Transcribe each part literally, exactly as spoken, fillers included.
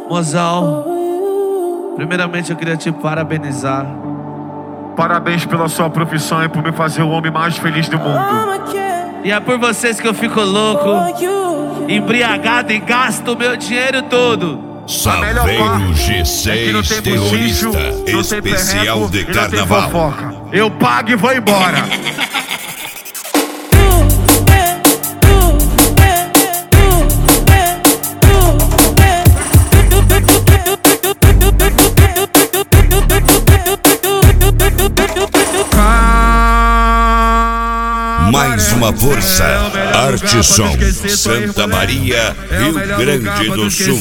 Mozão, primeiramente eu queria te parabenizar. Parabéns pela sua profissão e por me fazer o homem mais feliz do mundo. E é por vocês que eu fico louco, embriagado e gasto o meu dinheiro todo. Saveiro G seis, terrorista especial de carnaval. Eu pago e vou embora. Mais uma força, Artisson, Santa Maria, Rio Grande do Sul.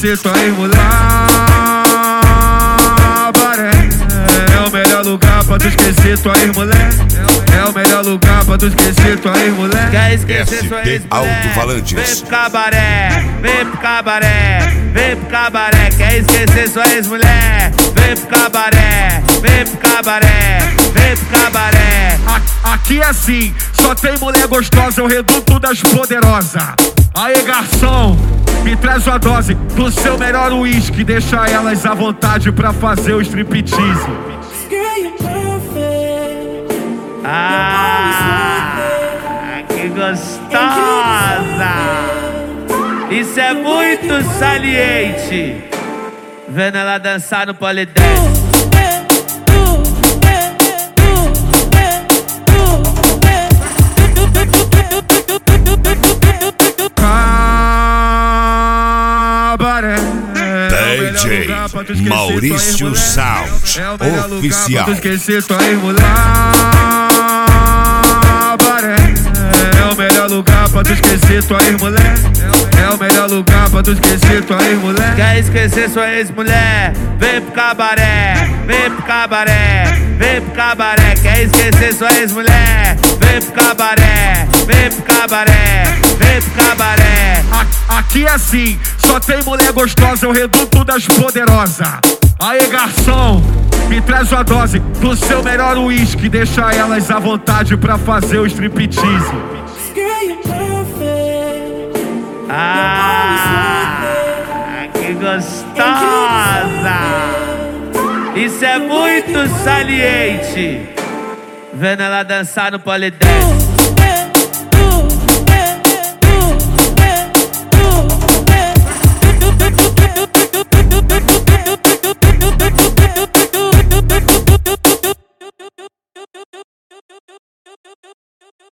É o melhor lugar pra tu esquecer tua ex-mulher. É o melhor lugar pra tu esquecer tua ex-mulher. Quer esquecer sua ex-mulher? Alto-falantes. Vem pro cabaré, vem pro cabaré, vem pro cabaré. Quer esquecer sua ex-mulher? Vem pro cabaré, vem pro cabaré, vem pro cabaré. Aqui é assim, só tem mulher gostosa, é o reduto das poderosas. Aê, garçom, me traz uma dose do seu melhor uísque. Deixa elas à vontade pra fazer o striptease. Ah, que gostosa! Isso é muito saliente. Vendo ela dançar no polidense. D J Maurício Sound Oficial. É o melhor lugar pra tu esquecer tua ex-mulher. É o melhor lugar pra tu esquecer tua ex-mulher. Quer esquecer sua ex-mulher? Vem pro cabaré, vem pro cabaré, vem pro cabaré. Quer esquecer sua ex-mulher? Vem pro cabaré, vem pro cabaré, vem pro cabaré. Aqui é assim, só tem mulher gostosa, é o reduto das poderosas. Aê, garçom, me traz uma dose do seu melhor uísque. Deixa elas à vontade pra fazer o striptease. Ah, que gostosa! Isso é muito saliente. Vendo ela dançar no polidense.